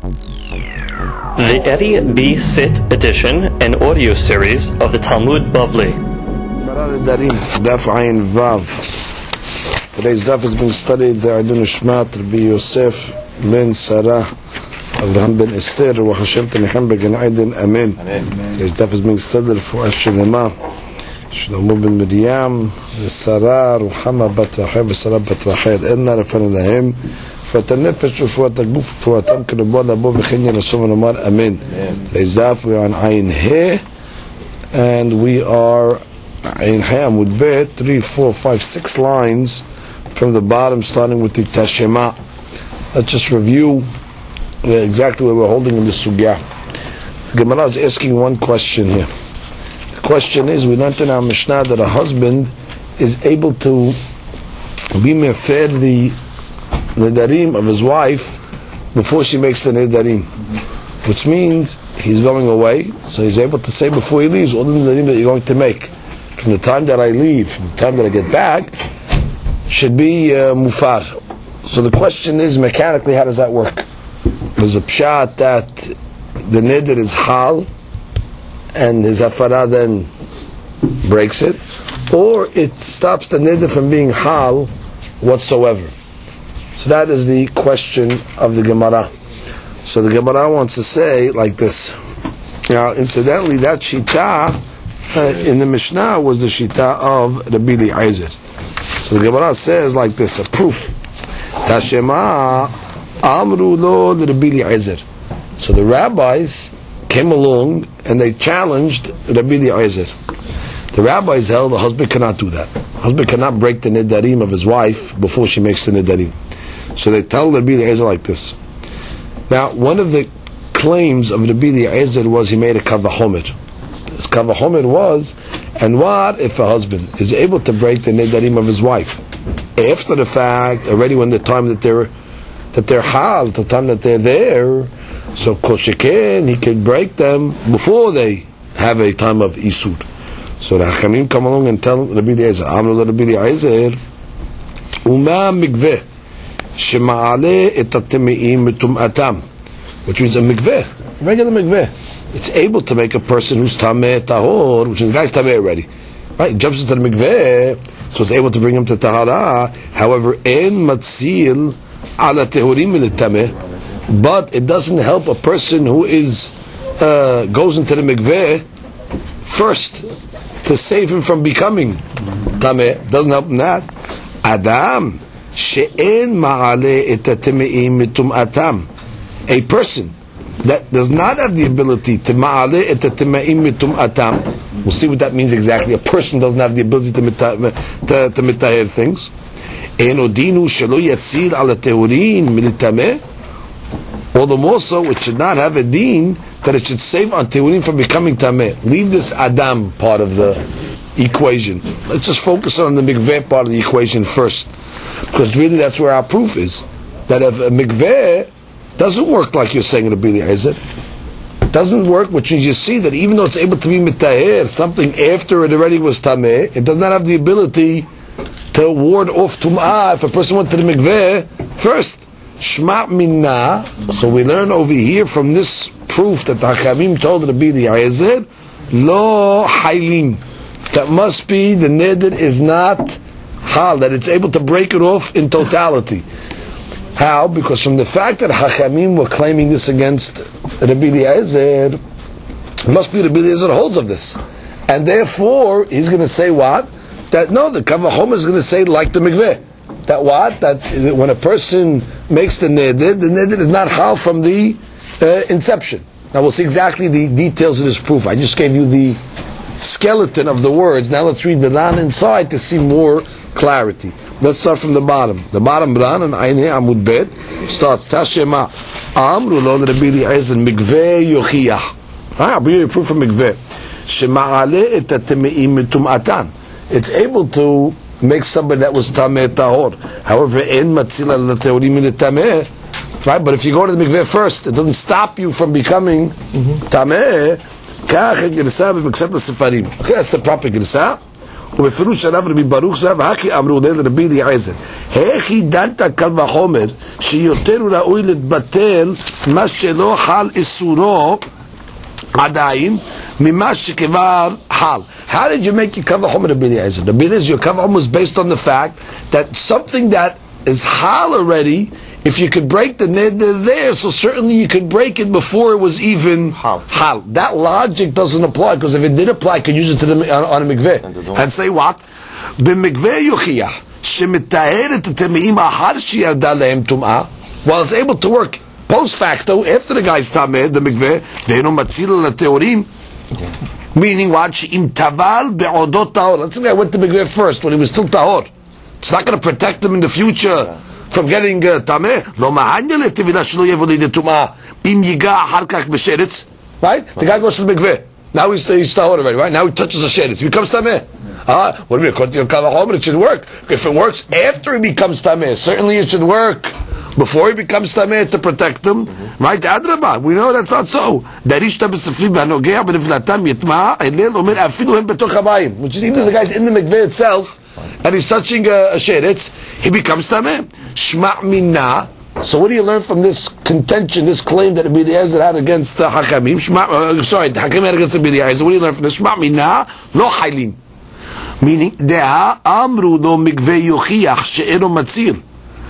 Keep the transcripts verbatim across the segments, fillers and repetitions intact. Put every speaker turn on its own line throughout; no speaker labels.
The Eddie B. Sit edition and audio series of the Talmud Bavli.
Daf Ayin Vav. Today's daf is being studied the Adon Shmat Rabbi Yosef ben Sarah Abraham ben Esther Wa Hashem Taniham Began Aiden Amen. Today's daf is being studied for Ashlema Shlomo ben Miriam Sarah Ruhama bat Rahel Sarah bat Rahel Enna Rafanu Lahem فتنفس وفوات الجوف وفواتهم كنبوض أبو بخيني رسول الله أمين. Today's daf we are on Ayin He and we are Ayin He Amud Bet three, four, five, six lines from the bottom, starting with the Tashema. Let's just review exactly where we're holding in the Sugya. The Gemara is asking one question here. The question is, we learned in our Mishnah that a husband is able to be mefer the Nedarim of his wife before she makes the Nedarim, which means he's going away, so he's able to say before he leaves all the Nedarim that you're going to make from the time that I leave, from the time that I get back, should be uh, mufar. So the question is, mechanically, how does that work? There's a pshat that the neder is hal, and his hafara then breaks it, or it stops the neder from being hal whatsoever. So that is the question of the Gemara. So the Gemara wants to say like this. Now, incidentally, that shita uh, in the Mishnah was the shita of Rabbi Eliezer. So the Gemara says like this, a proof. Tashema amru lo Rabbi Eliezer. So the rabbis came along and they challenged Rabbi Eliezer. The rabbis held the husband cannot do that. The husband cannot break the nedarim of his wife before she makes the nedarim. So they tell Rabbi Eliezer like this. Now, one of the claims of Rabbi Eliezer was he made a kavahomer. His kavahomer was, and what if a husband is able to break the nedarim of his wife after the fact, already when the time that they're that they're hal, the time that they're there, so kol sheken, he can break them before they have a time of isur. So the Hachamim come along and tell Rabbi Eliezer, Amru Rabbi Eliezer, Uma mikveh shema'ale et hatemeim mitum'atam, which means a mikveh, regular mikveh. It's able to make a person who's tameh tahor, which is the guy's tameh already, right? He jumps into the mikveh, so it's able to bring him to tahara. However, en matzil ala tehurim militameh, but it doesn't help a person who is uh, goes into the mikveh first to save him from becoming tameh. Doesn't help him that. Adam she'en ma'ale et hatemeim mitum'atam, a person that does not have the ability to ma'ale et hatemeim mitum'atam. We'll see what that means exactly. A person doesn't have the ability to mitaher to, to mitaher things. En odinu shelo yatzil ala tehurin militameh. All the more so, it should not have a deen that it should save on tehurim from becoming tameh. Leave this Adam part of the equation. Let's just focus on the mikveh part of the equation first, because really that's where our proof is. That if a mikveh doesn't work like you're saying in Rabbi Eliezer, doesn't work, which means you see that even though it's able to be mitaher something after it already was tameh, it does not have the ability to ward off tum'ah if a person went to the mikveh first. Shma minna. So we learn over here from this proof that the Hachamim told Rabbi Eliezer, lo haylim, that must be the neder is not hal, that it's able to break it off in totality. How? Because from the fact that Hachamim were claiming this against Rabbi Eliezer, it must be Rabbi Eliezer holds of this, and therefore he's going to say what? That no, the kavahomer is going to say like the mikveh. That what? That when a person makes the neder, the neder is not hal from the uh, inception. Now we'll see exactly the details of this proof. I just gave you the skeleton of the words. Now let's read the Ran inside to see more clarity. Let's start from the bottom. The bottom Ran and Ayin He Amud Bet starts Tashema Amru lo Rabbi Eliezer mikveh yochiyah. Ah, I'll bring you a proof from mikveh. Shema'ale et hatemeim mitum'atan. It's able to make somebody that was tameh tahor. However, en matzila l'tehurim militameh, right? But if you go to the mikveh first, it doesn't stop you from becoming tameh. Kach gersa b'miksat sefarim. Okay, that's the proper gersa. ובפירוש הרב רבי ברוך זב, הכי אמרו לרבי אליעזר, הכי דנת קל וחומר, שיותר הוא ראוי להתבטל מה שלא חל איסורו עדיין, ממה שכבר חל. How did you make your קל וחומר רבי אליעזר? רבי אליעזר, your קל וחומר was based on the fact that something that is hal already, if you could break the neder there, so certainly you could break it before it was even hal. hal. That logic doesn't apply, because if it did apply, you could use it to the, on, on a mikveh. And, and say what? B'mikveh yuchiyah, shemitaheret temeim ahar sheyarda lehem tum'ah, while it's able to work post facto, after the guy's tameh, the mikveh, ve'eno matzil leteorim, meaning what? She'im taval be'odot tahor. Let's say the guy went to mikveh first, when he was still tahor. It's not going to protect them in the future from getting uh, tameh. Lo ma'anya le'tevilah shelo yevoli de tum'ah im yiga ahar kach b'sheretz. Right? The guy goes to the mikveh. Now he's, he's tahor already, right? Now he touches the sheretz. He becomes tameh. Ah, uh, what do you mean? According to your kal vachomer, it should work. If it works after he becomes tameh, certainly it should work before he becomes tameh to protect him. Mm-hmm. Right? Adrabah. We know that's not so. Darishta b'sefrim v'hanogea b'neflatam yitma elel omer afilu hem betoch hamayim. Which is even if the guy's in the mikveh itself and he's touching a, a sheretz, he becomes tameh. Shma' minna. So what do you learn from this contention, this claim that Rabbi Eliezer had against uh, Hakamim? Shma, uh, sorry, Hakamim had against Rabbi Eliezer. What do you learn from this? Shma' minna lo haylin. Meaning, Deha amru lo mikveh yochiach she'eno matzil.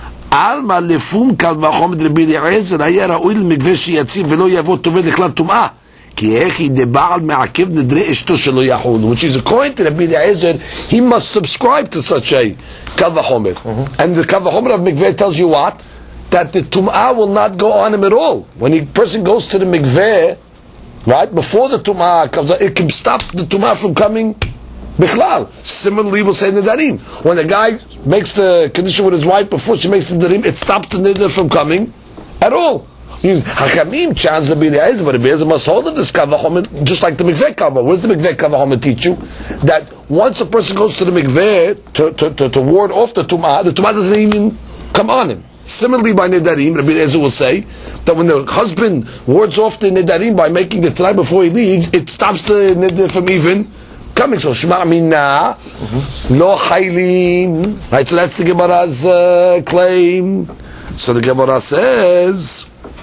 Alma lefum kal vachom Rabbi Eliezer haya ra'ui l'mikveh sheyatzil velo yavot toveh l'klal tum'ah. Ki echi deba'al me'akev nedre eshto shelo yahul. Which is according to Rabbi Eliezer, he must subscribe to such a kal vachomer. Mm-hmm. And the kal vachomer of mikveh tells you what? That the tum'ah will not go on him at all. When a person goes to the mikveh, right, before the tum'ah comes out, it can stop the tum'ah from coming bichlal. Similarly, we'll say nedarim. When the guy makes the condition with his wife before she makes the nedarim, it stops the neder from coming at all. Hakamim challenge Rabbi Eliezer, but Rabbi Eliezer must hold of this kal vachomer, just like the mikveh kal vachomer. What does the mikveh kal vachomer teach you? That once a person goes to the mikveh to, to, to, to ward off the tum'ah, the tum'ah doesn't even come on him. Similarly, by nedarim, Rabbi Eliezer will say that when the husband wards off the nedarim by making the tanai before he leaves, it stops the neder from even coming. So shma' minna lo haylin. Right. So that's the Gemara's uh, claim. So the Gemara says,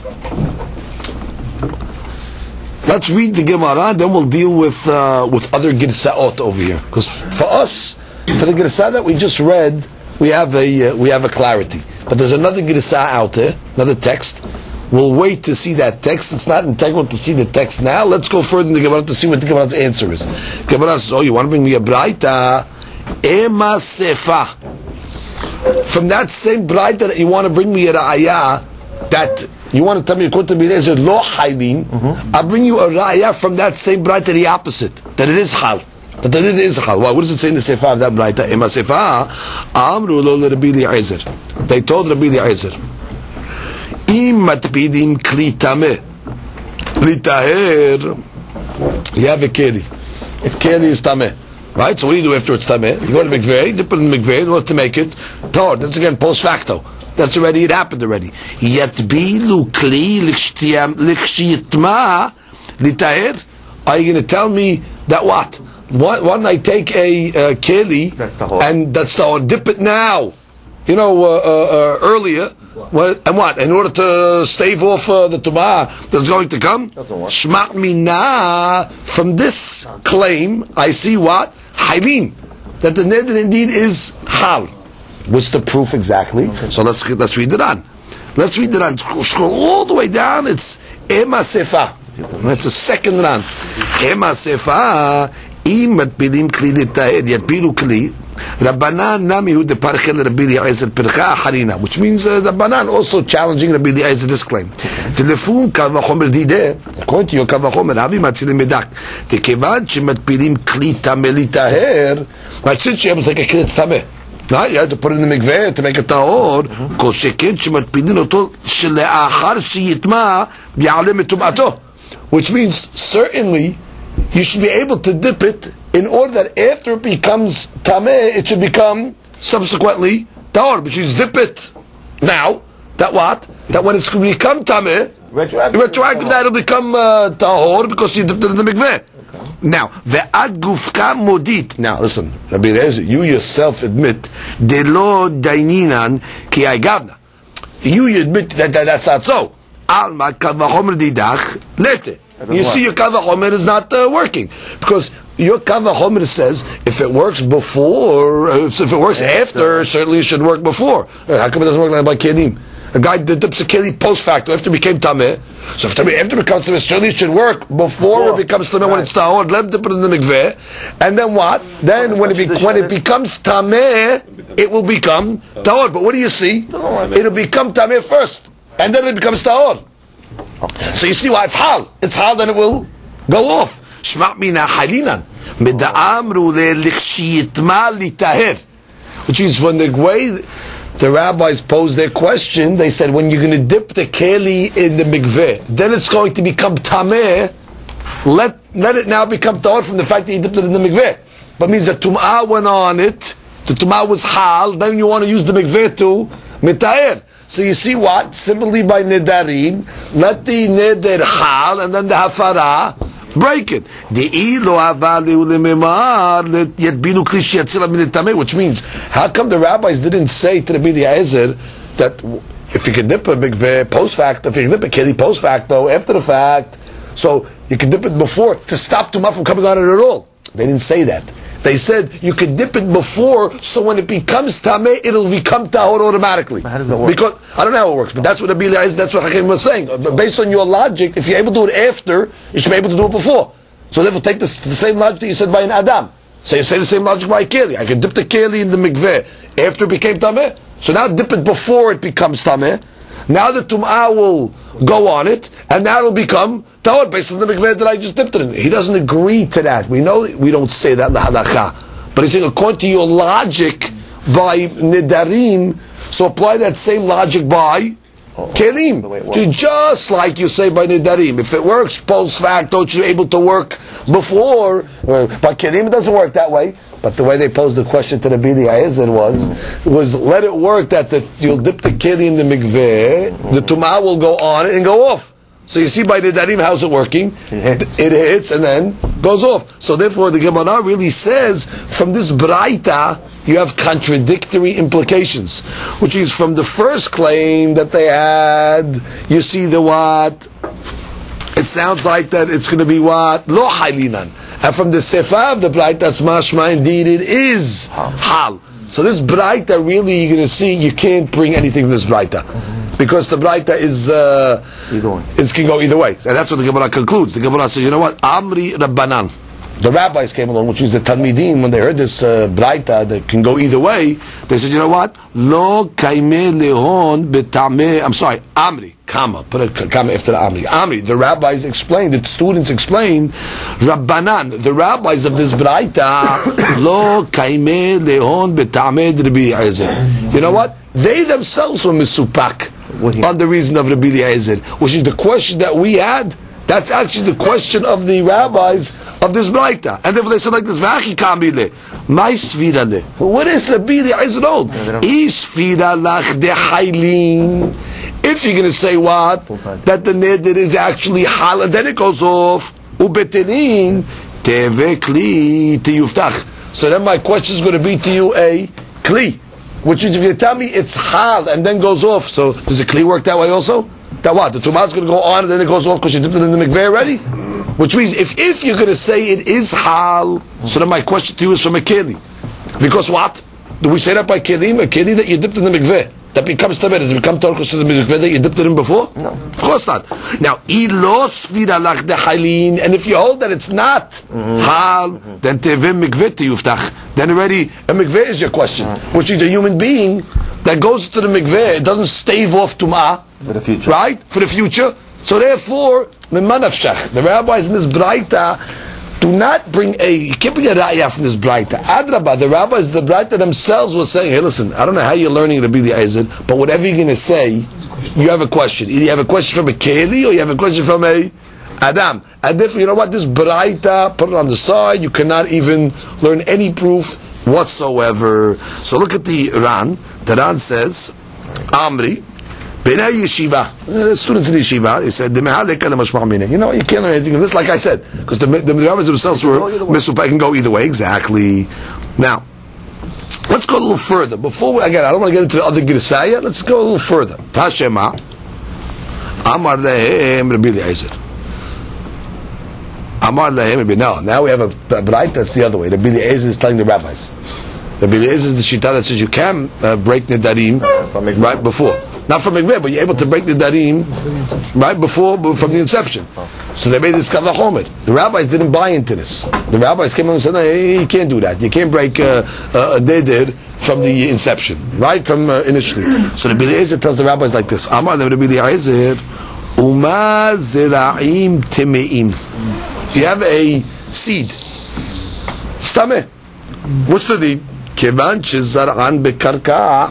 let's read the Gemara, then we'll deal with uh, with other girsaot over here. Because for us, for the girsa that we just read, we have a uh, we have a clarity. But there's another girsa out there, another text. We'll wait to see that text. It's not integral to see the text now. Let's go further in the Gemara to see what the Gemara's answer is. Gemara says, oh, you want to bring me a braita? Ema sefa. From that same braita that you want to bring me a ra'ayah, that you want to tell me according to me there's a lo haydin, mm-hmm. I'll bring you a ra'ayah from that same braita, the opposite, that it is hal. But that it is hal. Why? What does it say in the sefa of that braita? Ema sefa amru lo Rabbi Eliezer. They told Rabbi Eliezer, im matpidim kli tameh litaher. You have a keli. A keli is tameh, right? So what do you do after it's tameh? You go to mikveh, dip it in the mikveh in order to make it tahor. That's again post facto. That's already, it happened already. Yatbilu kli likshiyitma litaher. Are you going to tell me that what? One, one I take a uh, keli, that's and that's the dip it now. You know, uh, uh, uh, earlier, what, and what? In order to stave off uh, the tumah that's going to come? Shma' minna. From this claim, I see what? Haylin. That the neder indeed is hal. What's the proof exactly? Okay. So let's let's read it on. Let's read it on. Scroll all the way down. It's ema sefa. That's the second run. Ema sefa. Im matpilim kli litaher yatpilu kli. Rabbanan nami hu de parchel Rabbi Eliezer percha harina, which means uh, Rabbanan also challenging Rabbi Eliezer this claim. Telefon kal vachomer dide, according to your kal vachomer, avi matzilim medak. Tekevad shematpilim kli tameh litaher, but since you have to take a kli tameh, right? You have to put it in the mikveh to make it tahor. Kol sheken shematpilim oto sheleachar sheyitma b'yalem etumato, which means certainly you should be able to dip it in order that after it becomes tameh, it should become subsequently tahor. But you dip it now. That what? That when it's going to become tameh, retroactive, retroactive that it'll become uh, tahor because you dipped it in the mikveh. Now, ve'ad gufka modit. Now, listen, Rabbi Eliezer, you yourself admit, delo daininan ki agavna. You admit that, that that's not so. Alma kavachomer didach lete. You see, your kavachomer is not uh, working because your kavachomer says if it works before, if it works after, after certainly it should work before. How come it doesn't work like by kelim? A guy that dips a keli post facto after it became tameh. So if after it becomes tameh, certainly it should work before, before. it becomes tameh. Right. When it's tahor, let him dip it in the mikveh, and then what? Then oh, when it be, when it becomes tameh, it will become tahor. But what do you see? No, I mean, it'll become tameh first, and then it becomes tahor. Okay. So you see why it's hal. It's hal, then it will go off. Shma mina halinan mid'amru le'lichshiyitma litaher, which is when the way the rabbis posed their question, they said, when you're going to dip the keli in the mikveh, then it's going to become tameh, let let it now become tahor from the fact that you dipped it in the mikveh. But it means the tum'ah went on it, the tum'ah was hal, then you want to use the mikveh to mitaher. So you see what? Similarly by nedarim, let the neder hal, and then the hafara, break it. Which means, how come the rabbis didn't say to the Rabbi Eliezer that if you can dip a mikveh post facto, if you can dip a keli post facto, after the fact, so you can dip it before to stop tumah from coming on it at all? They didn't say that. They said you can dip it before, so when it becomes tameh, it'll become tahor automatically. How does that work? Because I don't know how it works, but that's what Rabbi Eliezer, that's what Hakim was saying. But based on your logic, if you're able to do it after, you should be able to do it before. So therefore, take the, the same logic that you said by an Adam. So you say the same logic by a keli. I can dip the keli in the mikveh after it became tameh. So now dip it before it becomes tameh. Now the tum'ah will go on it, and now it'll become tahor based on the mikveh that I just dipped it in. He doesn't agree to that. We know we don't say that in the halakha, but he's saying according to your logic by nedarim, so apply that same logic by oh, kelim. Just like you say by nedarim, if it works post facto, you're able to work before. By kelim, it doesn't work that way. But the way they posed the question to the Rabbi Eliezer was, was let it work that the, you'll dip the keli in the mikveh, the tumah will go on it and go off. So you see by the nedarim, how's it working? It hits. It hits and then goes off. So therefore the Gemara really says, from this braita, you have contradictory implications. Which is from the first claim that they had, you see the what? It sounds like that it's going to be what? Lo halinan. And from the sefa of the braita, that's mashma, indeed it is hal. So this braita, really, you're going to see, you can't bring anything from this braita. Mm-hmm. Because the braita is, uh, either way. It can go either way. And that's what the Gemara concludes. The Gemara says, you know what? Amri Rabbanan. The rabbis came along, which is the Talmidim, when they heard this uh, braita that can go either way, they said, you know what? Lo kaime lehon betame. I'm sorry, Amri, comma, put a comma after the Amri. Amri, the rabbis explained, the students explained, Rabbanan, the rabbis of this braita, lo kaime lehon betame Rabbi Eliezer. You know what? They themselves were misupak on the reason of Rabbi Eliezer, which is the question that we had. That's actually the question of the rabbis of this braita. And therefore they said like this, V'achi kamile, my svira le. What is Rabbi Eliezer old? Isvira lach de hailin. If you're going to say what? That the neder is actually hal, and then it goes off. Ubetelin, teve kli tiyuftach. So then my question is going to be to you a kli. Which is, if you tell me it's hal, and then goes off, so does the kli work that way also? That what? The tumah is going to go on and then it goes off because you dipped it in the mikveh already? Which means if, if you're going to say it is hal, so then my question to you is from a keli. Because what? Do we say that by kelim? A keli that you dipped in the mikveh. That becomes tabeh. Does it become torkus to the mikveh that you dipped it in before? No. Of course not. Now, ilos vidalach de halin, and if you hold that it's not mm-hmm. hal, mm-hmm. then tevim mikveh yuftach. Then already a mikveh is your question. Mm-hmm. Which is a human being that goes to the mikveh, it doesn't stave off tumah. For the future. Right? For the future. So therefore, the rabbis in this braita do not bring a, you can't bring a ra'yah from this braita. Adrabah, the rabbis, the braita themselves were saying, hey listen, I don't know how you're learning Rabbi Eliezer, but whatever you're going to say, you have a question. Either you have a question from a keli or you have a question from a Adam. And therefore, you know what, this braita, put it on the side, you cannot even learn any proof whatsoever. So look at the Ran. The Ran says, Amri, B'nei yeshiva, uh, students in the yeshiva, they said, you know, you can't learn anything of this, like I said, because the, the, the rabbis themselves were misupay, can go either way, exactly. Now, let's go a little further. Before we, again, I don't want to get into the other Girsaya, let's go a little further. Tashema, Amar lehem Rabbi Eliezer. Amar lehem, no, now we have a, a bright, that's the other way. Rabbi Eliezer is telling the rabbis. Rabbi Eliezer is the shita that says you can uh, break nedarim right before. Not from Mikveh, but you're able to break the darim right before, from the inception. So they made this kal vachomer. The rabbis didn't buy into this. The rabbis came in and said, no, you can't do that. You can't break uh, uh, a neder from the inception, right from uh, initially. So the Rabbi Eliezer tells the rabbis like this: Amar the Rabbi Eliezer, Uma zeraim temeim. You have a seed. Stame. What's the deed? Kevan shezaran bekarka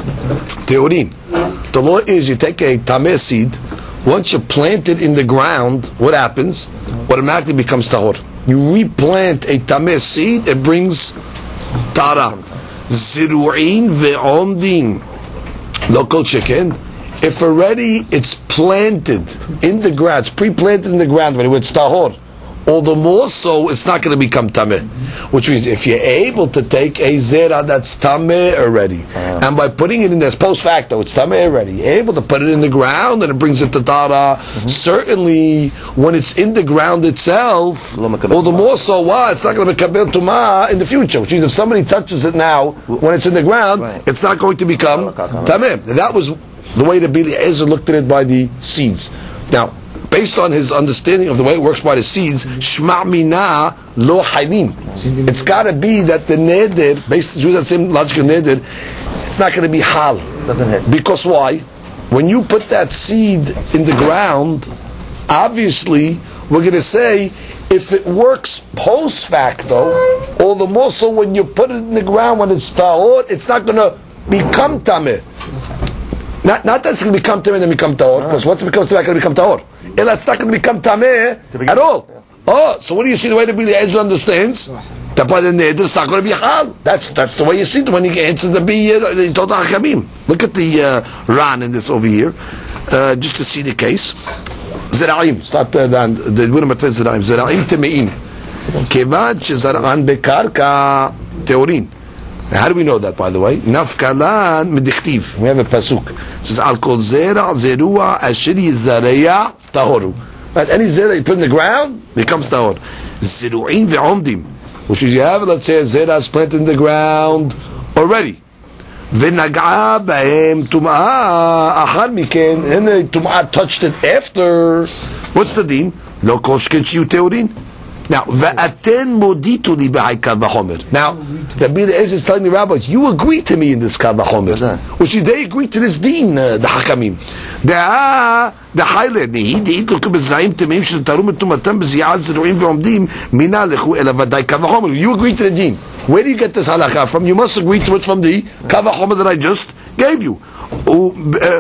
teorin. The law is you take a tameh seed, once you plant it in the ground, what happens? Automatically becomes tahor. You replant a tameh seed, it brings tara. Ziru'in ve'omdin. Local chicken. If already it's planted in the ground, it's pre-planted in the ground, when it's tahor, all the more so it's not going to become tameh. Which means if you're able to take a zera that's tameh already, uh-huh. and by putting it in there, post facto, it's tameh already, you're able to put it in the ground and it brings it to tara. Mm-hmm. Certainly, when it's in the ground itself, all the more so what? It's not going to be kabel tumah in the future. Which means if somebody touches it now, when it's in the ground, right. it's not going to become tameh. That was the way the Rabbi Eliezer looked at it by the seeds. Now, based on his understanding of the way it works by the seeds, shma mina lo haydin. It's got to be that the neder, based on that same logical neder, it's not going to be hal.
Doesn't hit.
Because why? When you put that seed in the ground, obviously we're going to say if it works post facto, all the more so when you put it in the ground when it's tahor, it's not going to become tameh. Not, not that it's going to become tameh and then become tahor, because once it becomes tameh, it's going to become tahor. And that's not going to become tameh at all. Yeah. Oh, so what do you see the way the Rabbi Eliezer understands? That by the neder it's not going to be hal. That's that's the way you see it when you answer the bi the total hakamim. Look at the uh, ran in this over here, uh, just to see the case. Zeraim, start uh, down. The Buddha says zeraim, zeraim temeim. Kevad shezaran bekarka teorin. Now, how do we know that, by the way? Nafkalan medichtiv. We have a pasuk. It says, Al kol zera zerua ashiri zareya tahoru. Right? Any zera you put in the ground becomes tahor. Zeru'in ve'omdim. Which is you have, let's say, a zera is planted in the ground already. V'nag'a ba'em tum'ah achar miken. And the tum'ah touched it after. What's the din? Lo kol shken shiu teorin. Now, va'aten moditu li b'hai kal vachomer. Now, Rabbi Eliezer is telling the rabbis, you agree to me in this kal vachomer, which is they agree to this din, uh, the hakamim. Da'a the highlight the the itlu kibzayim temim shel tarum tumatam b'ziyaz ru'im v'omdim mina lechu ela vadai kal vachomer. You agree to the din. Where do you get this halakha from? You must agree to it from the kal vachomer that I just gave you. So if you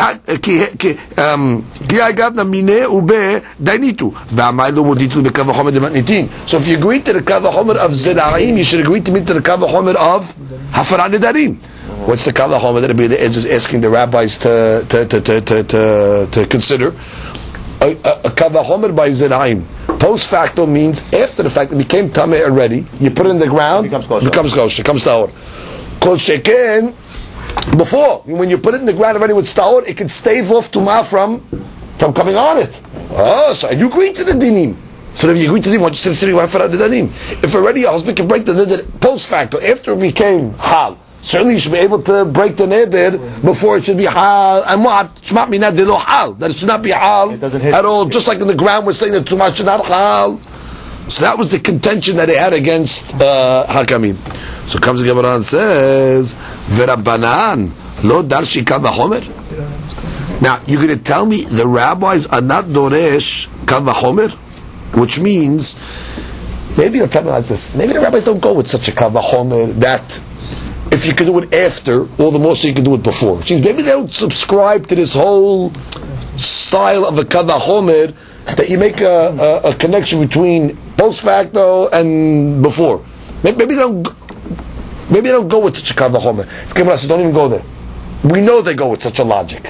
agree to the kal vachomer of zeraim, you should agree to me to the kal vachomer of hafarat nedarim. What's the kal vachomer that Rabbi Eliezer is asking the rabbis to to to to to, to, to consider? A, a, a kal vachomer by zeraim. Post facto means after the fact it became tameh already. You put it in the ground, it becomes kosher. Becomes kosher. Comes tahor. Kol sheken. Before, when you put it in the ground already with tahor, it can stave off tumah from from coming on it. Oh, so you agree to the dinim. So if you agree to the dinim, why don't you say for the dinim? If already a husband can break the neder post facto after it became hal, certainly you should be able to break the neder before it should be hal. And what? Shmat minad de lo hal. That it should not be hal at all. Just like in the ground, we're saying that tumah should not hal. So that was the contention that they had against uh, hakamim. So comes the Gemara and says, "V'Rabbanan lo darshi kal vachomer." Now you're going to tell me the rabbis are not doresh kal vachomer, which means maybe you'll tell me like this. Maybe the rabbis don't go with such a kal vachomer that if you can do it after, all the more so you can do it before. Which means maybe they don't subscribe to this whole style of a kal vachomer that you make a, a, a connection between post facto and before. Maybe, maybe they don't. Maybe they don't go with such a kal vachomer. The Gemara says, don't even go there. We know they go with such a logic.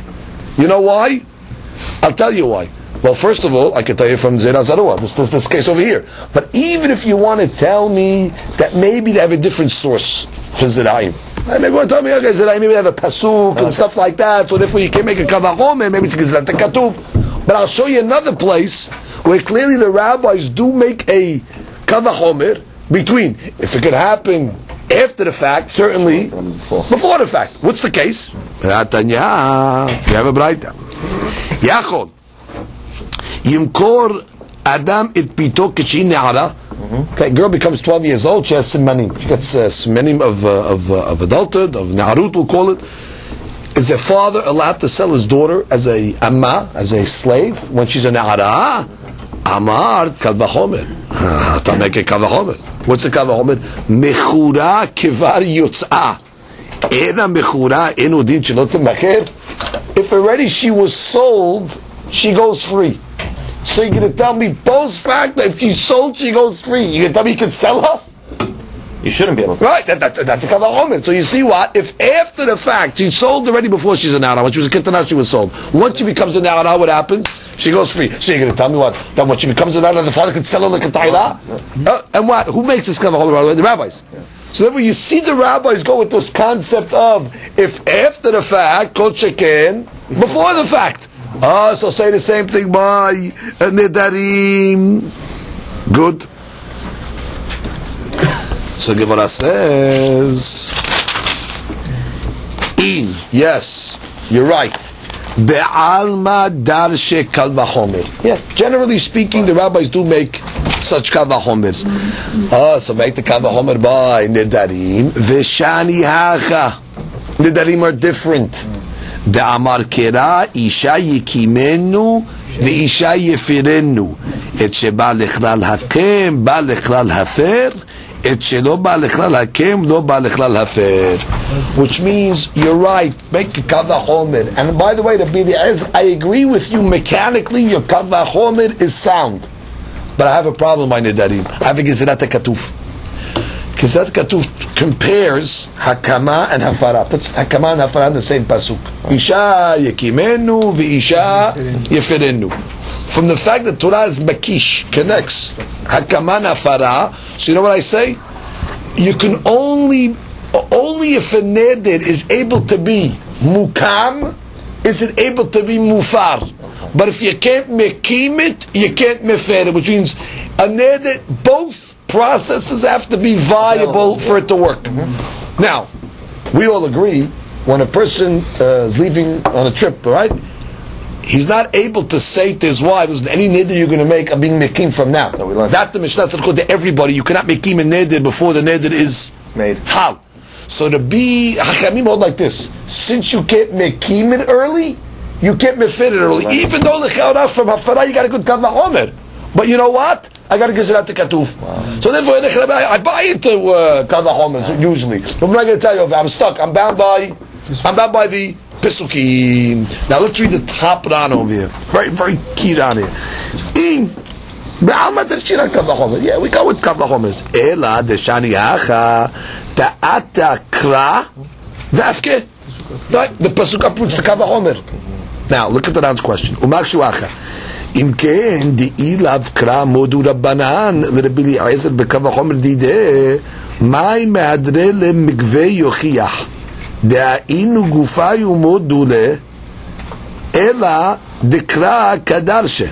You know why? I'll tell you why. Well, first of all, I can tell you from Zera Zarua, this, this, this case over here. But even if you want to tell me that maybe they have a different source for Zeraim, maybe you want to tell me, okay, Zeraim, maybe they have a pasuk and stuff like that, so therefore you can make a kavachomer, maybe it's Gizrat Katuv. But I'll show you another place where clearly the rabbis do make a kavachomer between, if it could happen after the fact, certainly before the fact. What's the case? You have a braita. Yachol. Yimkor Adam it pito k'shi ne'ara. Okay, girl becomes twelve years old. She has simanim. She gets uh, simanim of uh, of uh, of adulthood, of ne'arut, we'll call it. Is a father allowed to sell his daughter as a amma, as a slave, when she's a ne'ara? Amar kal v'chomer. To make a kal v'chomer. What's the kal v'chomer? Mechura kivar yotzah. Ena mechura enu din shelot mecher. If already she was sold, she goes free. So you're going to tell me post facto, if she's sold, she goes free. You're going to tell me you can sell her?
You shouldn't be able to.
Right, that, that, that's a kavachomer. So you see what? If after the fact, she's sold already before she's an nara, when she was a kitana, she was sold. Once she becomes a nara, what happens? She goes free. So you're going to tell me what? That when she becomes a nara, the father can sell her like a taila? Uh, and what? Who makes this kavachomer? The rabbis. So then when you see the rabbis go with this concept of, if after the fact, kol sheken, before the fact. Ah, so say the same thing by Nedarim. Good. So Gemara says, in, yes, you're right. Be'alma darshe kal v'chomer. Yeah, generally speaking, the rabbis do make such kal v'chomers. Ah, so make the kal v'chomer by Nedarim. V'shani hacha. Nedarim are different. דאמר קרא אישה יקימנו ואישה יפירנו את שבא לכלל הקם בא לכלל הפר את שלא בא לכלל הקם לא בא לכלל הפר. Which means you're right, make a kavah chomer. And by the way, to be the I agree with you mechanically, your kavah chomer is sound, but I have a problem by Nedarim. I have a Gizrat Katuf. Gizrat Katuf compares Hakama and Hafara. Puts Hakama and Hafara in the same pasuk. Isha yekimenu v'isha yefirenu. From the fact that Torah is Makish, connects Hakama and Hafara, so you know what I say? You can only, only if a neder is able to be mukam, is it able to be mufar. But if you can't mekim it, you can't mefer it, which means a neder, both processes have to be viable for it to work. Mm-hmm. Now, we all agree when a person uh, is leaving on a trip, right? He's not able to say to his wife, "Listen, any neder you're going to make, I'm being mekim from now."
No,
that the Mishnah said to everybody, you cannot mekim a neder before the neder is
made.
Hal. So to be Hakamim hold like this, since you can't mekim it early, you can't mefit it early. No, even though the chawra from hafara you got a good kavah omer, but you know what? I got to get it out to Katuf. Wow. So therefore, I buy into uh, Kavah Chomer usually. But I'm not going to tell you, I'm stuck. I'm bound by, I'm bound by the Pesukim. Now let's read the top down over here. Very, very key down here. In Be'alma Tershira Kavah Chomer. Yeah, we go with Kavah Chomers. Ela Deshani Acha Ta'ata Kra V'afke. Right, the Pesuk approves the Kavah Chomer. Now look at the Ran's question. Umakshu Acha. אם כן, דאי לאו קרא מודו רבנן לרבי אליעזר בקו החומר דידה, מאי מהדרה למגווה יוכיח, דאינו גופי ומודו לה, אלא דקרא כדרשה.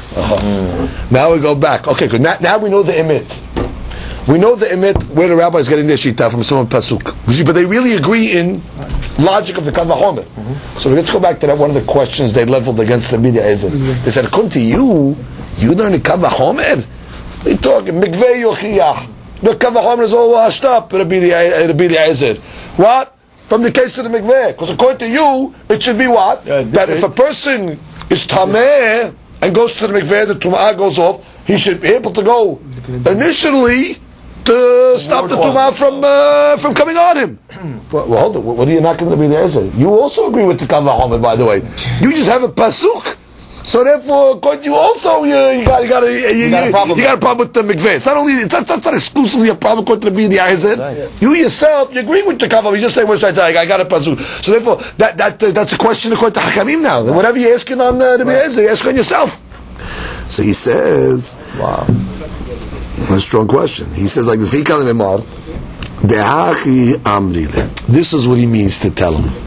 Now we go back. Okay, good. Now, now we know the emet. We know the emet, where the rabbi is getting their shita from some pasuk. But they really agree in logic of the Kavah Chomer. Mm-hmm. So let's go back to that one of the questions they leveled against the Bidi Ezer. They said, according to you, you learn the Kavah Chomer? They're talking, Mikveh Yochiyah. The Kavah Chomer is all washed up, the Bidi Ezer. What? From the case of the Mikveh. Because according to you, it should be what? Yeah, that if a person is Tameh and goes to the Mikveh, the Tum'ah goes off, he should be able to go initially to stop the Tum'ah from uh, from coming on him. Well, hold on. What are you not going to be there? You also agree with the Kavah Chomer, by the way. You just have a pasuk So therefore, according to you also, you, you got you got a, you, you,
got a problem.
you got a problem with the mikveh. It's not only it's not, that's not exclusively a problem according to the B'di Eisen. Right. You yourself, you agree with the kavah. You just say, "What's right? I got a pasuk." So therefore, that that uh, that's a question according to Hakamim now. Right. Whatever you're asking on uh, the B'di Eisen, you ask on yourself. So he says, "Wow, what a strong question." He says like this: "V'ikal memar dehachi amrile." This is what he means to tell him.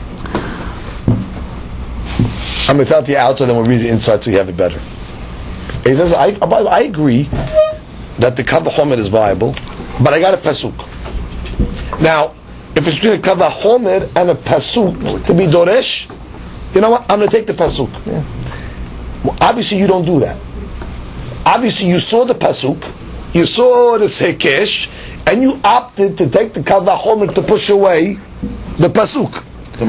I'm going to tell it to you outside, then we'll read it inside so you have it better. He says, I, I agree that the kavah homer is viable, but I got a pasuk. Now, if it's between a kavah homer and a pasuk to be doresh, you know what? I'm going to take the pasuk. Yeah. Well, obviously, you don't do that. Obviously, you saw the pasuk, you saw the sekesh, and you opted to take the kavah homer to push away the pasuk.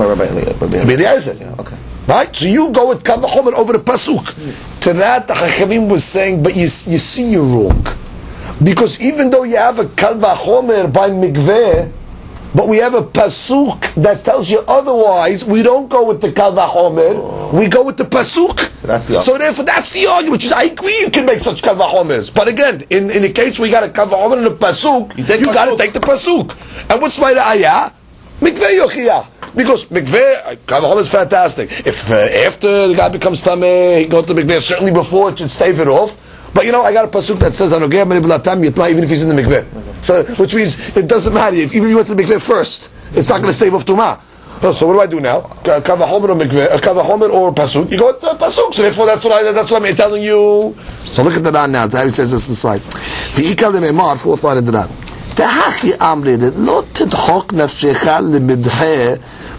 Yeah, okay.
Right? So you go with kavah homer over the pasuk. Mm. To that, the Chachamim was saying, but you, you see you're wrong. Because even though you have a kavah homer by mikveh, but we have a pasuk that tells you otherwise, we don't go with the kavah homer, oh. we go with the pasuk.
So, that's the
so therefore, that's the argument. Which is, I agree you can make such kavah homers. But again, in, in the case we got a kavah homer and a pasuk, you, you got to take the pasuk. And what's my ayah? Mikveh yochiyah. Because mikveh, kavah homer is fantastic. If uh, after the guy becomes tameh, he goes to mikveh, certainly before it should stave it off. But you know, I got a pasuk that says, even if he's in the mikveh. Okay. So, which means it doesn't matter. If even if you went to the mikveh first, it's not going to stave off tumah. Oh, so what do I do now? Kavah homer or mikveh, a kavah homer or pasuk? You go with the pasuk. So therefore, that's what I, that's what I'm telling you. So look at the Ran now. That's how he says this inside. V'ikal le'memar, fourth line of the Ran. תחי אמרי, לא תדחוק נפשך למדחה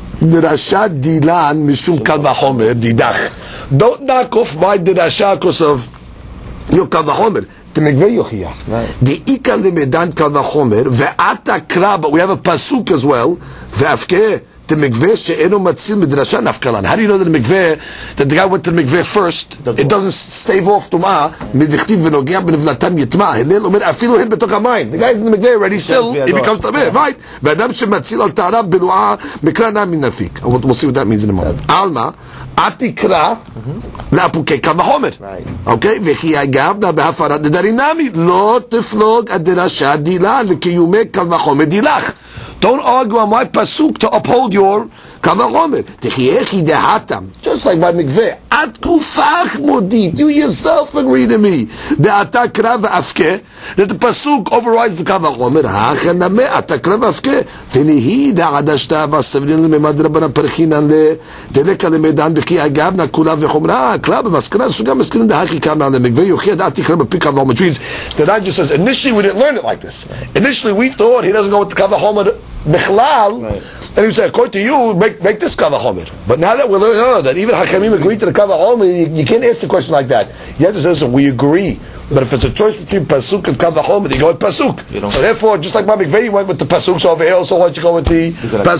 דרשת דילן משום קל וחומר, דידך. Don't knock off my דרשה because of your קל וחומר. תמגבי יוכיח. דאיקה למדן קל וחומר, ואתה קרא, but we have a pasuk as well, ואפקה, the mikveh she'eno matzil midrasha nafkalan. How do you know that the mikveh, that the guy went to the mikveh first, it doesn't stave off tumah, midichtiv v'nogea b'nevlatam yitma, hillel omer afilu him b'toch hamayim. The guy's in the mikveh already, still, he becomes tameh, right? V'adam she'matzil al ta'arav b'lu'a mikrana min nafik. We'll see what that means in a moment. Alma, atikra, la'apukei kal v'chomer. Okay? V'chi agavna b'hafarat nedarim nami, lo tiflog adirasha dilan, v'kiyumei kal v'chomer dilach. Don't argue on my pasuk to uphold your kavah homer. Techiechi dehatam, just like by mikveh. At kufach modit, you yourself agree to me. De'ata krav afke, that the pasuk overrides the kavah homer. Hachaname ata krav afke. V'nihi de'adashta v'asavrin lememad rabban perchinan le deleka lemedan b'ki agavna kula v'chomra. Krav b'maskana sugam maskana de'hachi kamna le mikveh yochia de'ati krav b'pi kavah homer. Which means the Ran just says initially we didn't learn it like this. Initially we thought he doesn't go with the kavah homer Bichlal, right. And he said, according to you, make, make this kavah homer. But now that we're learning oh, that even Hakamim agree to the kavah homer, you, you can't ask the question like that. You have to say, listen, we agree. But if it's a choice between pasuk and kavah homer, you go with pasuk. So therefore, just like my mikveh, you went with the pasuk, so over here also why don't you go with the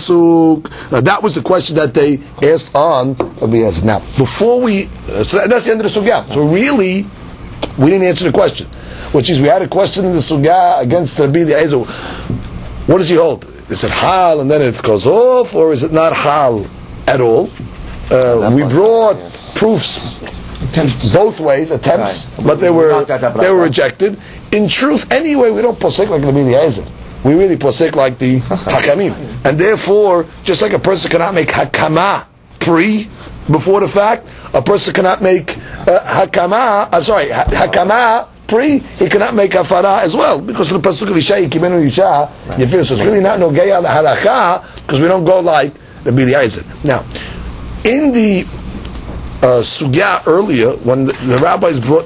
pasuk? Uh, that was the question that they asked on. Now, before we, uh, so that, that's the end of the sugya. So really, we didn't answer the question. Which is, we had a question in the sugya against Rabbi Eliezer. What does he hold? Is it hal and then it goes off, or is it not hal at all? Uh, we brought proofs attempts. Both ways, attempts, right. But they were they were rejected. In truth, anyway, we don't posek like the B'di Ezer. We really posek like the Hakamim, and therefore, just like a person cannot make hakama pre before the fact, a person cannot make uh, hakama. I'm sorry, hakama. Pre, he cannot make hafara as well because of the pasuk of Isha Yikimenu Isha Yefir. So it's really not nogei al halacha because we don't go like the B'di Ezer. Now, in the uh, sugya earlier, when the, the rabbis brought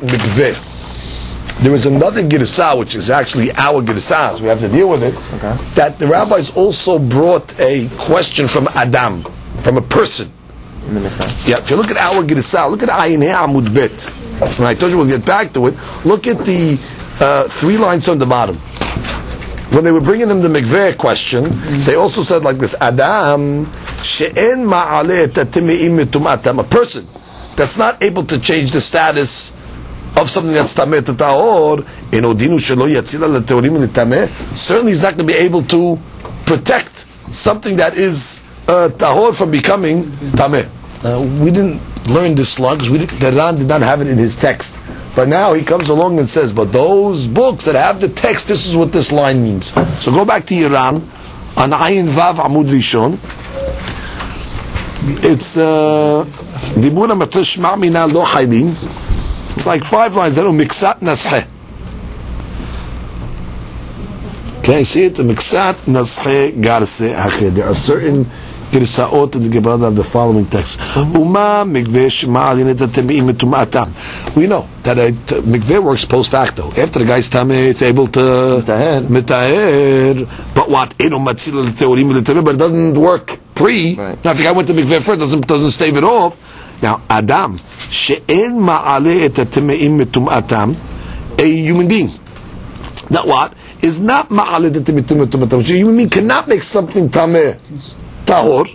mikveh, there was another girsa which is actually our girsa, so we have to deal with it. Okay. That the rabbis also brought a question from Adam, from a person. In the yeah, if you look at our girsa, look at Ayin Amud Bet. And I told you we'll get back to it. Look at the uh, three lines on the bottom. When they were bringing them the mikveh question, they also said like this: Adam she'en ma'aleh tatemeim mitumatam. A person that's not able to change the status of something that's tameh to tahor. Enodinu shelo yatzila leteorim letameh. Certainly, he's not going to be able to protect something that is uh, tahor from becoming tameh. Uh, we didn't learned this law because the Ran did not have it in his text. But now he comes along and says, but those books that have the text, this is what this line means. So go back to Iran on Ayin Vav Amud Rishon. It's Dibura Matish Ma'mina Lo Haydin. It's like five lines. That Miksat Nashe. Okay, see it? Miksat Nashe Garse Hache. There are certain Girsaot in the Gemara of the following text. Uma Mikveh Shema'alin Tameim Metumatam. We know that a Mikveh works post facto. After the guy's Tameh, it's able to Mitaher. But what? Eno Matzil Teorim L'Tameh, but it doesn't work pre. Now, if the guy went to Mikveh first, doesn't doesn't stave it off. Now, Adam She'en Ma'aleh Et Tameim Metumatam, a human being. That what is not Ma'aleh Et Tameim Metumatam. A human being cannot make something Tameh tahor,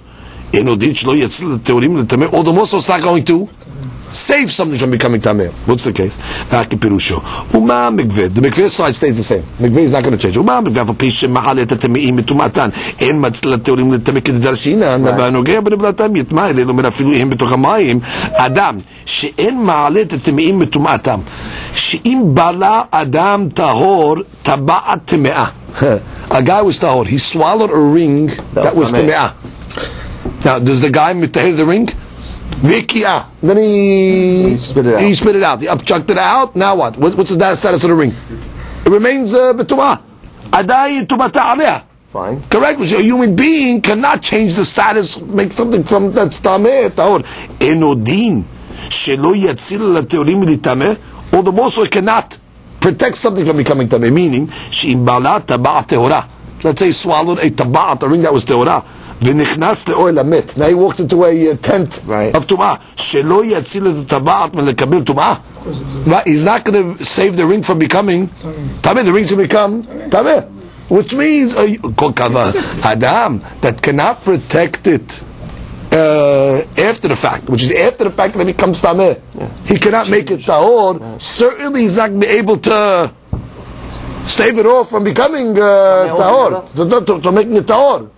or the most it's not going to save something from becoming tameh. What's the case? Uma mikveh. The mikveh side stays the same. Mikveh is not going to change. Uma mikveh for pishem ma'alet tameim mitumatan. En matzla teorim letameh kedarshina. Nabanogeh b'neblatam yitmai lelo merafiluhem b'toch hamayim. Adam she'en ma'alet tameim mitumatan. She'im bala Adam tahor taba'at temeah. A guy was tahor. He swallowed a ring that, that was temeah. Now, does the guy mitahir the ring? Vikia. Then he,
he spit it out.
He spit it out. He upchucked it out. Now what? what what's the status of the ring? It remains betumah. Adai tumata aleh.
Fine.
Correct. Which a human being cannot change the status, make something from that's tameh tahor. Enodin shelo yatzil lateorim litameh. Or the more so it cannot protect something from becoming tameh. Meaning, she'im bala taba'at tehorah. Let's say he swallowed a taba'at, a ring that was tehorah. V'nichnas le'oil amit. Now he walked into a uh, tent right. of tum'ah. Shelo yatzil et taba'at melekabel tum'ah. Right? He's not going to save the ring from becoming tameh. The ring's going to become tameh. Which means uh, Adam that cannot protect it uh, after the fact, which is after the fact that it becomes tameh. Yeah. He cannot make it tahor. Yeah. Certainly he's not going to be able to stave it off from becoming uh, tahor, to, to, to making it tahor.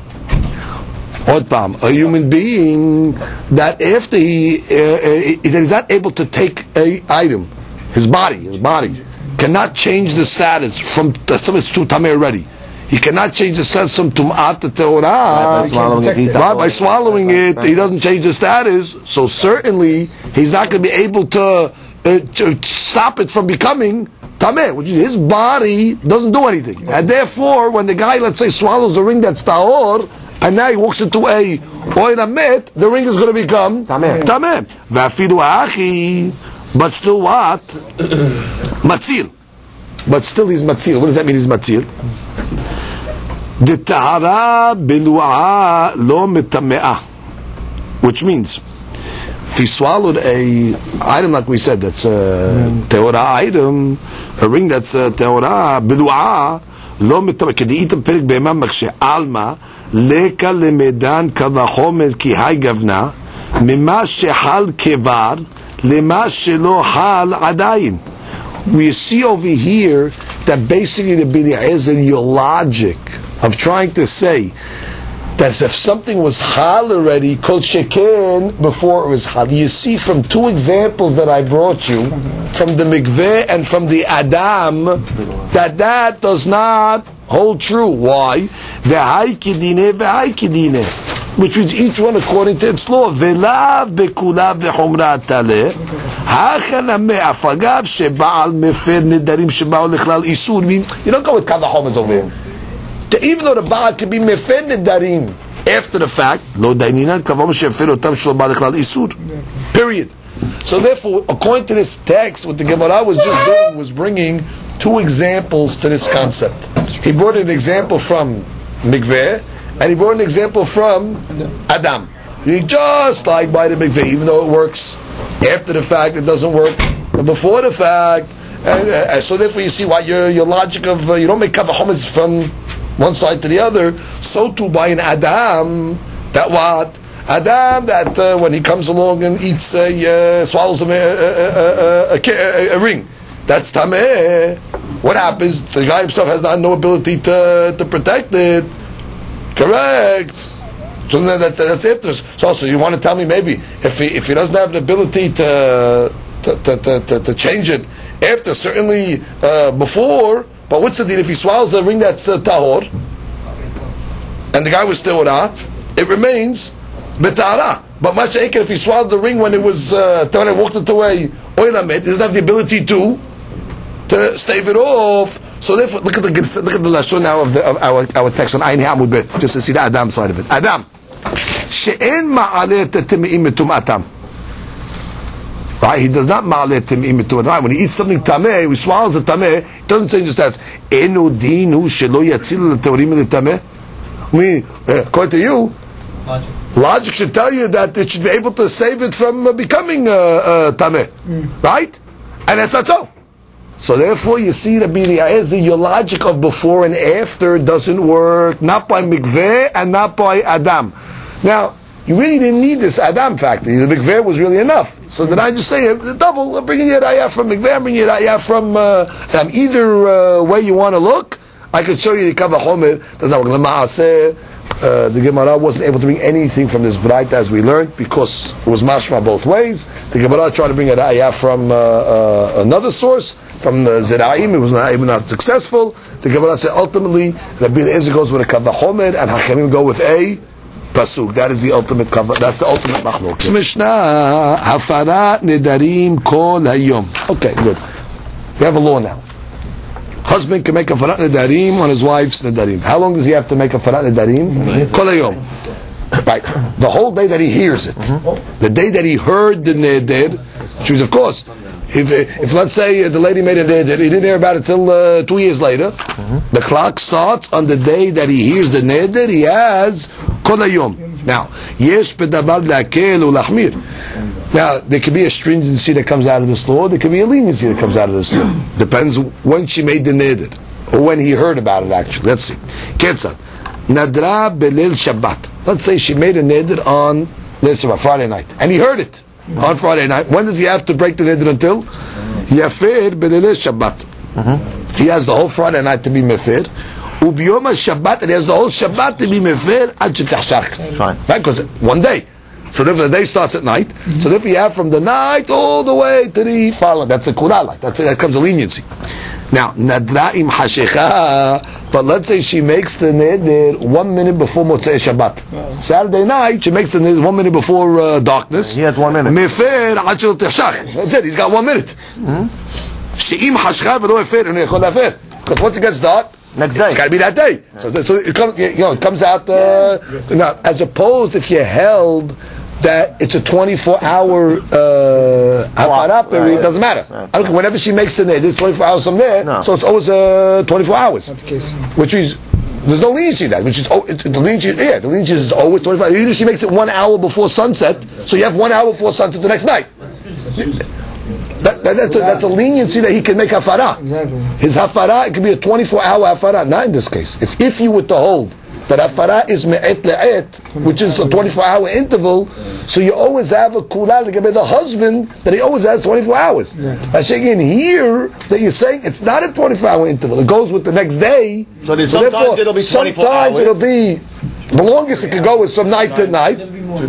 A human being that after he uh, uh, that is not able to take a item, his body, his body cannot change the status from something to tameh already. He cannot change the status from tum'at to teorah.
By swallowing it,
right, by swallowing it, he doesn't change the status. So certainly he's not going to be able to, uh, to stop it from becoming tameh, which is his body doesn't do anything, and therefore when the guy, let's say, swallows a ring that's tahor, and now he walks into a oil amit, the ring is going to become tameh. Tameh. V'afidu achi, but still what? Matzil. But still he's matzil. What does that mean? He's matzil. The tahara belu'a lo metame'ah, which means if he swallowed a item like we said that's a teorah item, a ring that's a teorah belu'a lo metame'ah. Kedi'itam perik be'emam makshe alma. Leka lemedan kavachomer ki hay gavna mima shehal kevar lema shelo hal adayin. We see over here that basically the B'nai your logic of trying to say that if something was hal already, called sheken before it was hal. You see from two examples that I brought you, from the mikveh and from the adam, that that does not hold true. Why? V'haikidine v'haikidine, which means each one according to its law. V'lav bekulav v'chomra taleh hachanameh afagav shebaal mefer nedarim shebaal lechlal isur. Mean you don't go with kavachomas over here. Even though the baal can be mefer nedarim after the fact, lo daininan kavam shefer otam shlo baal lechlal isur. Period. So therefore, according to this text, what the Gemara was just doing was bringing two examples to this concept. He brought an example from mikveh, and he brought an example from Adam. He just like by the mikveh, even though it works after the fact, it doesn't work before the fact. And, uh, so therefore, you see why your your logic of uh, you don't make kavachomas from one side to the other. So too by an Adam, that what Adam that uh, when he comes along and eats, uh, uh, swallows a, a, a, a, a, a ring. That's tameh. What happens? The guy himself has not, no ability to to protect it. Correct. So then that's, that's after. So, so you want to tell me maybe if he if he doesn't have the ability to to to, to, to, to change it after, certainly uh, before. But what's the deal if he swallows a ring that's uh, tahor, and the guy was still ah, it remains betara. But masha'ik if he swallowed the ring when it was uh, when it walked into a oilamet, he doesn't have the ability to to stave it off. So therefore, look at the look at the lashon now of, the, of our our text on Ayin Hamud Bet, just to see the Adam side of it. Adam, she'en ma'aleh tetimim metumatam. Right, he does not ma'aleh tetimim metumatam. When he eats something tameh, he swallows a tameh. It doesn't say just as enu dinu shelo yatzil leteorim letameh. I mean, according to you, logic. logic should tell you that it should be able to save it from uh, becoming uh, uh, tameh, mm. right? And that's not so. So therefore, you see, Rabbi Eliezer, your logic of before and after doesn't work, not by mikveh and not by Adam. Now, you really didn't need this Adam factor. The mikveh was really enough. So then I just say, uh, double, uh, bring your raya from mikveh, bring your raya from uh, um, either uh, way you want to look. I could show you the Kavah Homer, does not work. Uh, the Gemara wasn't able to bring anything from this Braita as we learned because it was mashma both ways. The Gemara tried to bring a raya from uh, uh, another source, from the Zeraim. It was not even not successful. The Gemara said ultimately Rabbi Eliezer goes with a Kavah Homer and Hachamim go with a pasuk. That is the ultimate Kavah. That's the ultimate machlok. Mishnah hafarat nedarim kol hayom. Okay, good. We have a law now. Husband can make a farat nedarim on his wife's nedarim. How long does he have to make a farat nedarim? Kol hayom. Right. The whole day that he hears it. Mm-hmm. The day that he heard the neder, which was, of course, if, if let's say the lady made a neder, he didn't hear about it till uh, two years later, mm-hmm. the clock starts on the day that he hears the neder, he has kol hayom. Now, yesh bedavar le'akel u'lachmir. Now, there could be a stringency that comes out of this law, there could be a leniency that comes out of this law. Depends when she made the neder, or when he heard about it actually. Let's see. Ketzad. Nadra belil Shabbat. Let's say she made a neder on let's say, Friday night, and he heard it on Friday night. When does he have to break the neder until? Yafir belil Shabbat. He has the whole Friday night to be mefir. Ubiyom Shabbat, and he has the whole Shabbat to be mefir ad shetachshach. Right? Because one day. So therefore the day starts at night. Mm-hmm. So therefore you have from the night all the way to the following. That's a kurala. That's a, that comes a leniency. Now, nadra'im hashecha, but let's say she makes the neder one minute before Motzei Shabbat. Wow. Saturday night, she makes the neder one minute before uh, darkness.
He has one minute.
Mefer achil teshach. That's it. He's got one minute. She'im hashcha v'lo efer v'nechol efer. Because once it gets dark,
next day,
it's got to be that day. Yeah. So, so it comes, you know, it comes out. Uh, yeah. Now, as opposed if you held that it's a twenty-four hour uh, hafara period, right. It doesn't matter. Right. I don't care. Whenever she makes the neder, there's twenty-four hours from there, no. So it's always uh, twenty-four hours. Which is, there's no leniency in that. Which is, oh, it, the leniency, yeah, the leniency is always twenty-four hours. Even if she makes it one hour before sunset, so you have one hour before sunset the next night. That, that, that's, a, that's a leniency that he can make hafara.
Exactly.
His hafara, it could be a twenty-four hour hafara. Not in this case. If if you were to hold that hafara is me'et le'et, which is a twenty-four hour interval, so you always have a kulal to give the husband that he always has twenty-four hours. Exactly. Saying in here that you're saying it's not a twenty-four hour interval. It goes with the next day.
So, so sometimes therefore, it'll be twenty-four
sometimes
hours.
It'll be the longest it can go is from night to night.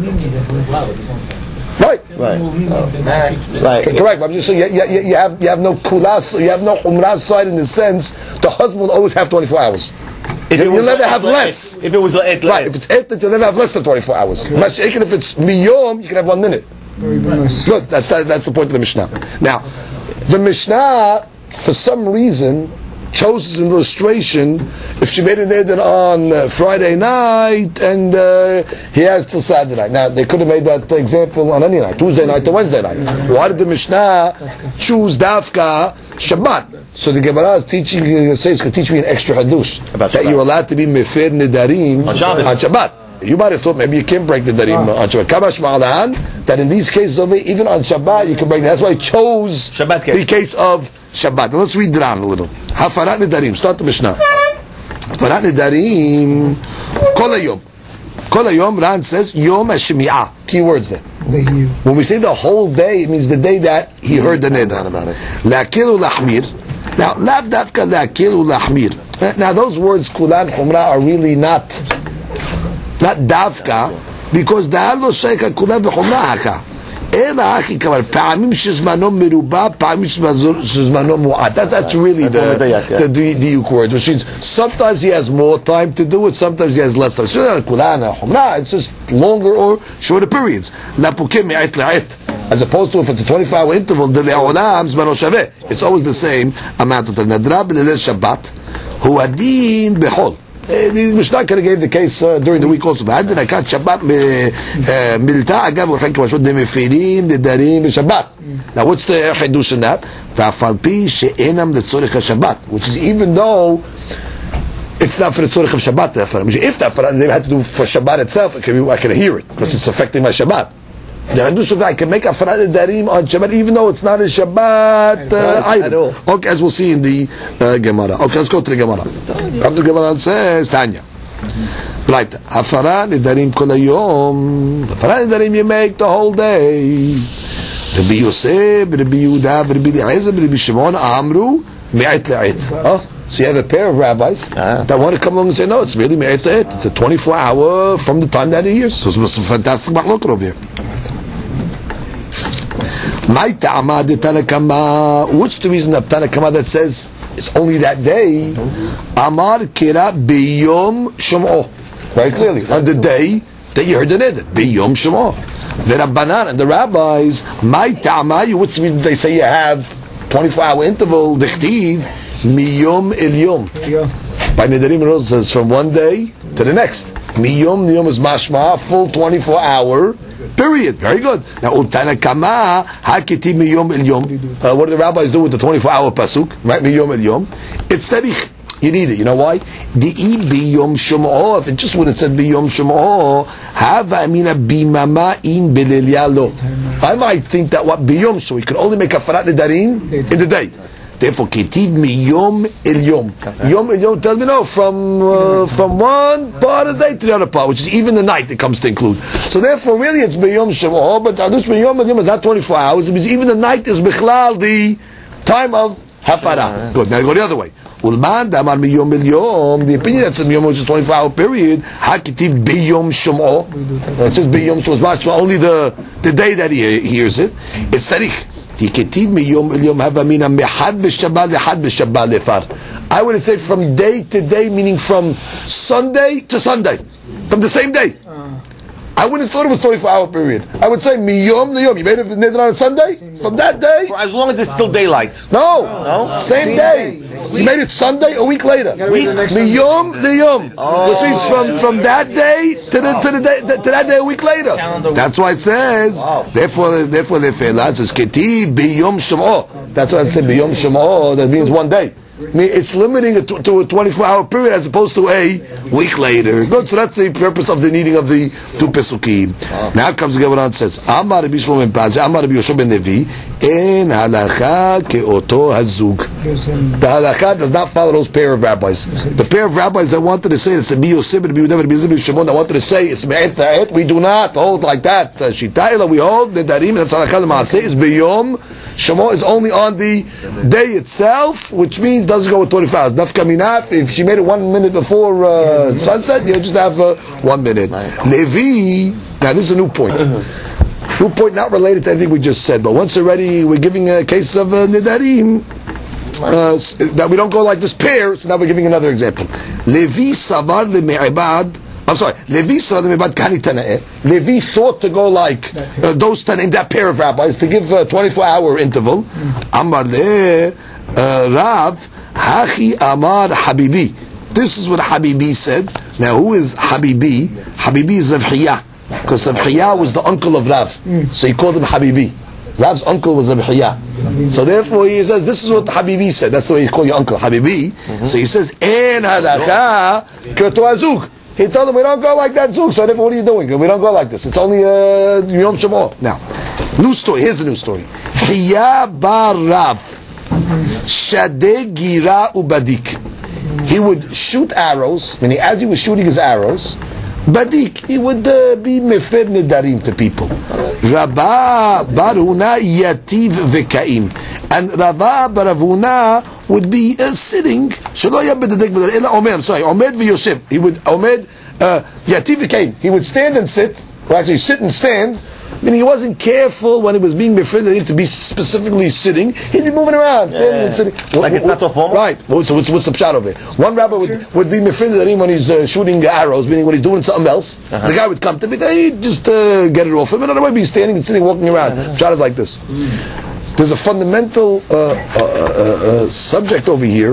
Right,
right, uh, right.
Correct. But I'm just saying you, you, you have you have no kulas, you have no umrah side in the sense the husband will always have twenty-four hours. If you'll never have less.
If it was et,
right, if it's et, you'll never have less than twenty-four hours. Okay. Even if it's miyom, you can have one minute.
Very nice.
Good. That's that, that's the point of the Mishnah. Now, the Mishnah, for some reason, chose as an illustration if she made a neder on uh, Friday night and uh, he has till Saturday night. Now they could have made that example on any night, Tuesday night to Wednesday night. Why did the Mishnah choose Dafka Shabbat? So the Gemara is teaching, uh, says, can teach me an extra hadush
about
that
Shabbat.
You're allowed to be mefer nedarim on Shabbat. On Shabbat. You might have thought maybe you can break the darim ah. on Shabbat. Kamash ma'alan, that in these cases of it, even on Shabbat you can break. That's why I chose
Shabbat case.
the case of Shabbat. Now let's read Dran a little. Hafarat nedarim. Start the Mishnah. Hafarat nedarim. Kol hayom. Kol hayom. Ran says yom hashmi'ah. Key words there. When we say the whole day, it means the day that he heard the neder. La'akil u'lahmir. Now, lav dafka la'akil u'lahmir. Now those words kulan chumra are really not not davka, because da'al lo sheikha kula v'chumla haka. Ela achi kamar pa'amim shizmano meruba, pa'amim shizmano mu'at. That's really the the the diuk word, which means sometimes he has more time to do it, sometimes he has less time. So kulana humna, it's just longer or shorter periods. La pukim me'at la'at. As opposed to if it's a twenty-four hour interval, the le'olam zmano shaveh. It's always the same amount of time. Nadra b'leil Shabbat, hu adin b'chol. The Mishnah kind of gave the case uh, during the week also. بعد نكات شباب ملتا أجاب والحين كمان شو ده مفيدين للدارين بشباب. Now what's the حدوث in that? فعفال بي شئنام لتصورخ الشباب, which is even though it's not for the tzorich of Shabbat. If that they had to do for Shabbat itself, I can, I can hear it because it's affecting my Shabbat. The Hadush of I can make a Farad Darim on Shabbat even though it's not a Shabbat uh, item. Okay, as we'll see in the uh, Gemara. Okay, let's go to the Gemara. Come to the Gemara and says Tanya. Right, Farad Darim Kol Hayom. Farad Darim you make the whole day. Rabbi Yosef, Rabbi Yehuda, Rabbi Eliezer, Rabbi Shimon Amru Me'at Le'at. Oh, so you have a pair of rabbis ah. that want to come along and say, no, it's really Me'at Le'at. It's a twenty-four hour from the time that he hears. So it's a fantastic machlok over here. What's the reason of Tanakama that says it's only that day? Amar kira biyom shum'o. Very clearly, on the day that you heard the neder, biyom shum'o. The Rabbanan and the rabbis, my ta'ama, what's the reason they say you have twenty-four hour interval, dichtiv, miyom il yom. By Nedarim it says from one day to the next. Miyom, the yom is mashma, full twenty-four hour period. Very good. Now, Utana Kama, Hakiti Miyom El Yom. What do the rabbis do with the twenty-four hour pasuk? Right? Miyom El Yom. It's Tarich. You need it. You know why? The E Biyom Shum'o. If it just would have said Biyom Shum'o, Hava Amina Bimama in Belilyalo. I might think that what Biyom, so we could only make a Farat Nedarim in the day. Therefore, Ketiv Miyom El Yom. Yom El Yom tells me no, from uh, from one part of the day to the other part, which is even the night it comes to include. So therefore, really it's Biyom Shem'o, but Adush Miyom El Yom is not twenty-four hours. It means even the night is Bichlal, the time of Hafara. Good. Now go the other way. Ulman Damar Miyom El Yom. The opinion that's in Yom, which is twenty-four hour period, Haketiv Biyom Shem'o. It's just Biyom Shem'o. Only the the day that he hears it. It's Tarich. I would say from day to day, meaning from Sunday to Sunday, from the same day. I wouldn't have thought it was twenty-four hour period. I would say miyom liyom. You made it on a Sunday? From that day?
For as long as it's still daylight.
No. No? Same, same day. day. You made it Sunday a week later. Week. Miyom liyom. Oh. Which means from, from that day to the to the day to that day a week later. That's why it says. Wow. Therefore, therefore, the felah says keti biyom shem'o. That's why I said biyom shem'o. That means one day. I mean, it's limiting it to, to a twenty-four hour period as opposed to a week later. Good, so that's the purpose of the needing of the two pesukim. Oh. Now comes the Gemara and says, Amar Rabbi Shmuel ben Pazi, Amar Rabbi Yoshua ben Levi, En halacha ke'oto hazug. The halacha does not follow those pair of rabbis. The pair of rabbis that wanted to say it's Rabbi Yosef, Rabbi Yehuda, Rabbi Eliezer, Rabbi Shimon, that wanted to say it's me'et ta'et, we do not hold like that. Shitayla, we hold the darim, that's halacha l'maaseh, is biyom. Shemo is only on the day itself, which means doesn't go with twenty-four hours. Nafka minaf, if she made it one minute before uh, sunset, you just have uh, one minute. Levi, now this is a new point. New point not related to anything we just said, but once already we're giving a case of uh, Nedarim, uh, that we don't go like this pair, so now we're giving another example. Levi savar le'me'ibad, I'm sorry, Levi saw them about Kani Tana'eh. Levi thought to go like uh, those ten in that pair of rabbis to give a twenty-four hour interval. Amar le Rav Hachi Amar Habibi. This is what Habibi said. Now, who is Habibi? Habibi is Rav Hiya, because Rav Hiya was the uncle of Rav, so he called him Habibi. Rav's uncle was Rav Hiya. So therefore he says, this is what Habibi said. That's the way you call your uncle, Habibi. Mm-hmm. So he says, En halacha kirto azug. He told them, we don't go like that, Zug. So therefore, what are you doing? We don't go like this. It's only uh, Yom Shemo. Now, new story. Here's the new story. Hiya bar Rav Shadeh gira ubadik. He would shoot arrows, meaning as he was shooting his arrows, badik, he would uh, be mefer nedarim to people. Rabba bar Huna yativ vekaim. And Rabba bar Huna would be uh, sitting. I'm sorry, Omed v'Yosef. He would Omed uh, Yativ came. He would stand and sit, or actually sit and stand. I mean, he wasn't careful when he was being befriended to be specifically sitting. He'd be moving around, standing
yeah.
and sitting.
Like
what,
it's
what,
not so formal?
Right. What's, what's, what's the pshat of it? One rabbi would, would be befriended when he's uh, shooting arrows, meaning when he's doing something else. Uh-huh. The guy would come to me, he'd just uh, get it off him, and otherwise be standing and sitting, walking around. Uh-huh. Pshat is like this. Mm. There's a fundamental uh, uh, uh, uh, subject over here.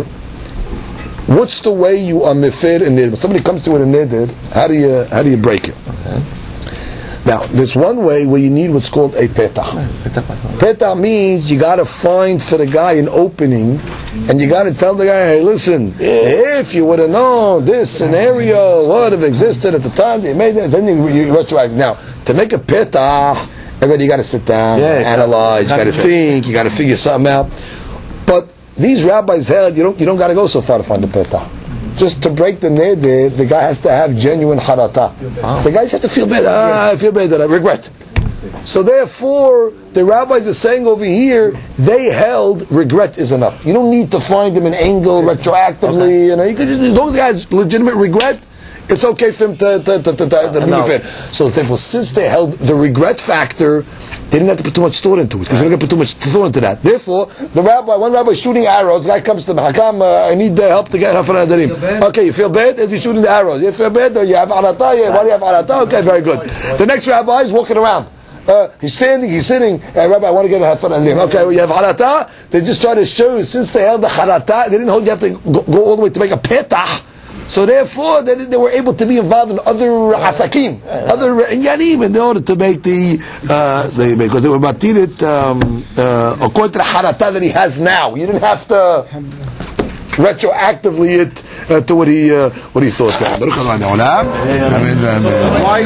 What's the way you are mefir and neder? When somebody comes to you with a neder, how do you how do you break it? Okay. Now, there's one way where you need what's called a petah. Petah means you got to find for the guy an opening, and you got to tell the guy, hey, listen, if you would have known this scenario would have existed at the time that you made it, then you, you retroact. Now, to make a petah, everybody you got to sit down, yeah, analyze, you got to think, you got to figure something out. But these rabbis held you don't you don't got to go so far to find the petah. Just to break the neder, the guy has to have genuine harata. Oh. The guy just has to feel bad. Ah, I feel bad that I regret. So therefore, the rabbis are saying over here, they held regret is enough. You don't need to find him an angle retroactively. Okay. You know, you can just, as long as the guy has legitimate regret, it's okay for him to, to, to, to, to, to be fair. So therefore, since they held the regret factor, they didn't have to put too much thought into it, because you don't put too much thought into that. Therefore, the rabbi, one rabbi is shooting arrows, the guy comes to him, Hakam, uh, I need uh, help to get Hafan Adarim. Okay, you feel bad? Is he shooting the arrows? You feel bad? Or you have arata? Yeah, why do you have arata? Okay, very good. The next rabbi is walking around. Uh, he's standing, he's sitting. Hey, Rabbi, I want to get a Hafan Adarim. Okay, well, you have harata? They just try to show you, since they held the harata, they didn't hold you have to go, go all the way to make a petah. So therefore, they, they were able to be involved in other asakim, other yanim, in order to make the, uh, the because they were matinit um, uh, according to the harata that he has now. You didn't have to retroactively it uh, to what he uh, what he thought.